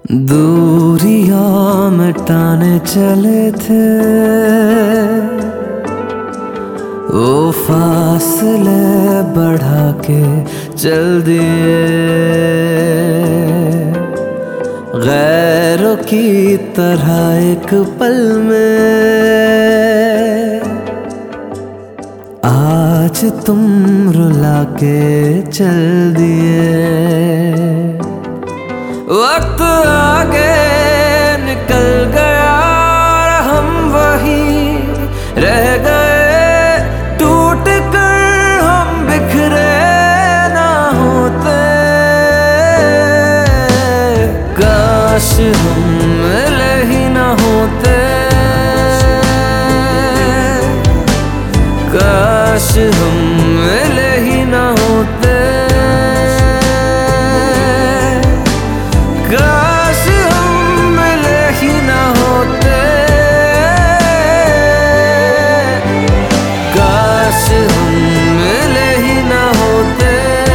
दूरियां मिटाने चले थे, वो फासले बढ़ा के चल दिए। गैरों की तरह एक पल में आज तुम रुला के चल दिए। वक्त आगे निकल गया, हम वही रह गए। टूट कर हम बिखरे ना होते, काश हम मिले ही ना होते। काश हम मिले ही ना होते। काश हम मिले ही ना होते। काश हम मिले ही ना होते।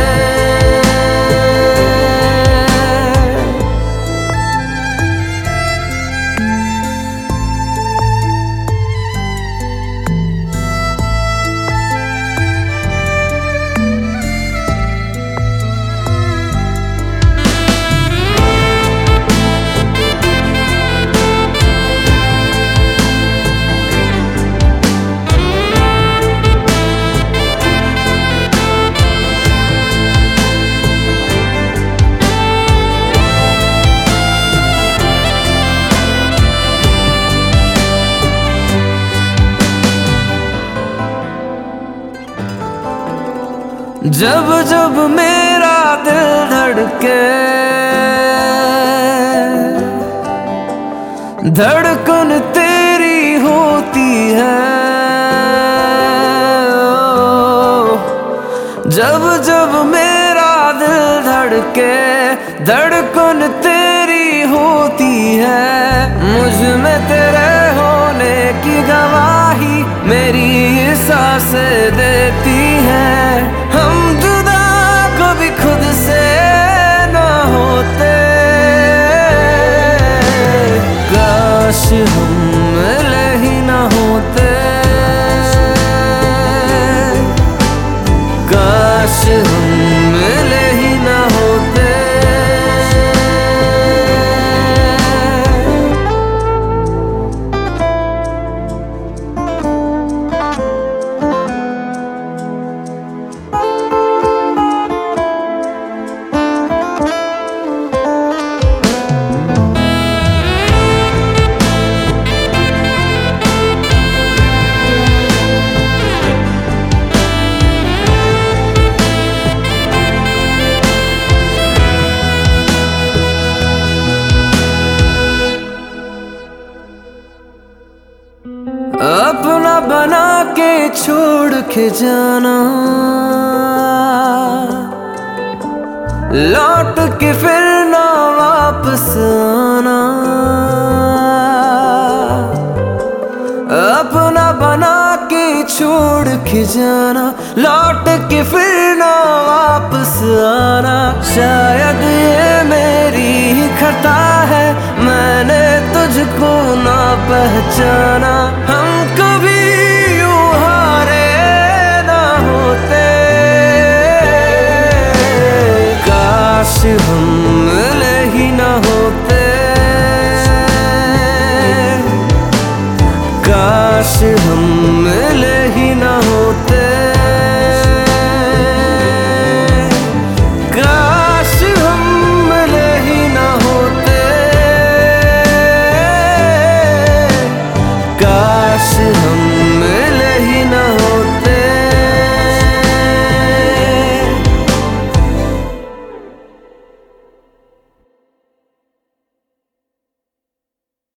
जब जब मेरा दिल धड़के, धड़कन तेरी होती है। जब जब मेरा दिल धड़के, धड़कन तेरी होती है। मुझ में तेरे होने की गवाही मेरी सांसें देती है। हम जुदा कभी खुद से ना होते, काश हम मिले ही ना होते। काश हम मिले ही ना होते। अपना बना के छोड़ के जाना, लौट के फिर ना वापस आना। अपना बना के छोड़ के जाना, लौट के फिर ना वापस आना। शायद ये मेरी ही खता है, मैंने तुझको ना पहचाना।